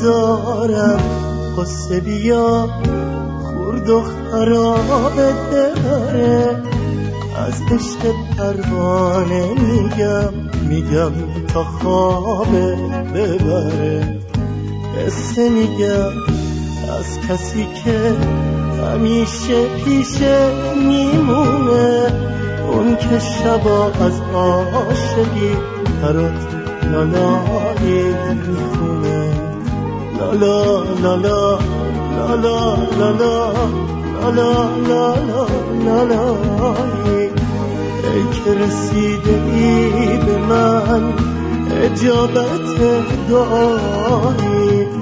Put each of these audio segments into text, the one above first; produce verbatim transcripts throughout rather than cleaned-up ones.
نمیذارم قصه بیا خورد و خرابت ببره، از عشق پروانه میگم میگم تا خوابت ببره. قصه میگم از کسی که همیشه پیشه میمونه، اون که شبا از عاشقی برات لالایی میخونه. لالا لالا لالا لالا لالا لالا لالایی، ای که رسیده ای به من اجابت دعایی.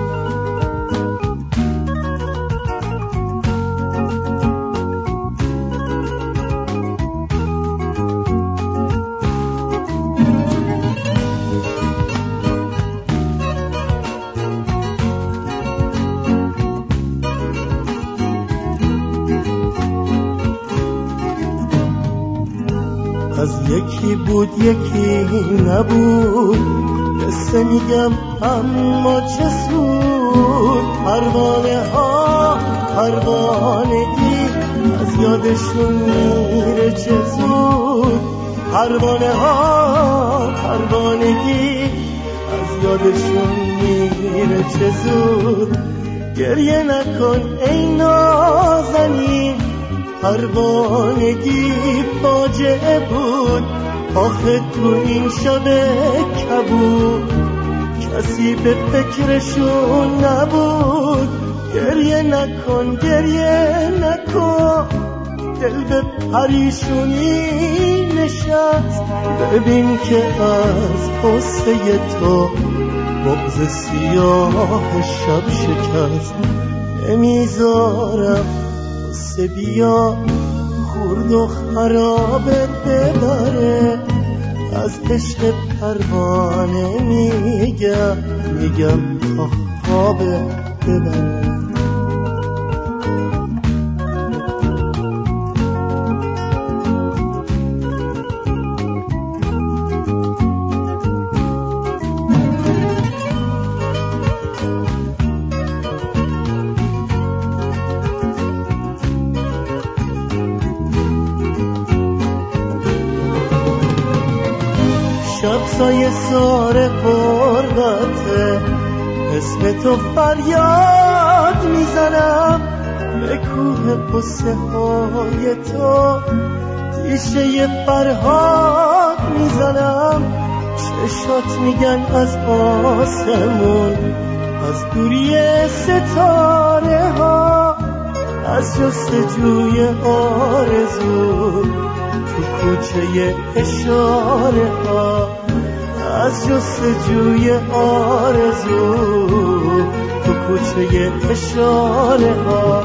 از یکی بود یکی نبود، قصه میگم اما چه سود. پروانه ها پروانگی از یادشون میره چه زود. پروانه ها پروانگی از یادشون میره چه زود. گریه نکن ای نازنین، پروانگی فاجعه بود. آخه تو این شب کبود کسی به فکرشون نبود. گریه نکن گریه نکن، دل به پریشونی نشست. ببین که از قصه تو بغض سیاه شب شکست. نمیذارم قصه بیا خورد و خرابت ببره، از عشق پروانه میگم میگم تا خوابت ببره. شب سایه سار غربته، اسم تو فریاد میزنم. به کوه قصه های تو تیشه فرهاد میزنم. چشات میگن از آسمون، از دوری ستاره ها، از جستجوی آرزو تو کوچه اشاره ها، از جستجوی آرزو تو کوچه اشاره ها.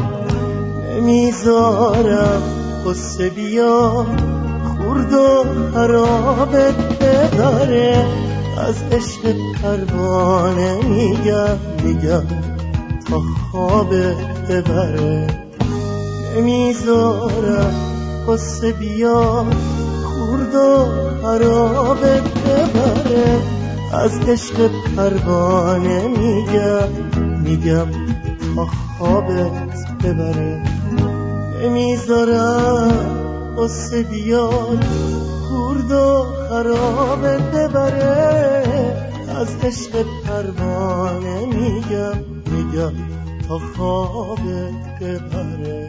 نمیذارم قصه بیا خورد و خرابت ببره، از عشق پروانه میگم میگم تا خوابت ببره. نمیذارم قصه بیا خورد و خرابت ببره، از عشق پروانه میگم میگم تا خوابت ببره. نمیذارم قصه بیا خورد و خرابت ببره، از عشق پروانه میگم میگم تا خوابت ببره.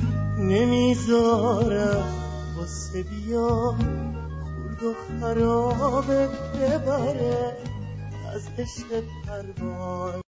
نمیذارم قصه بیا خورد و خرابت ببره، از عشق پروانه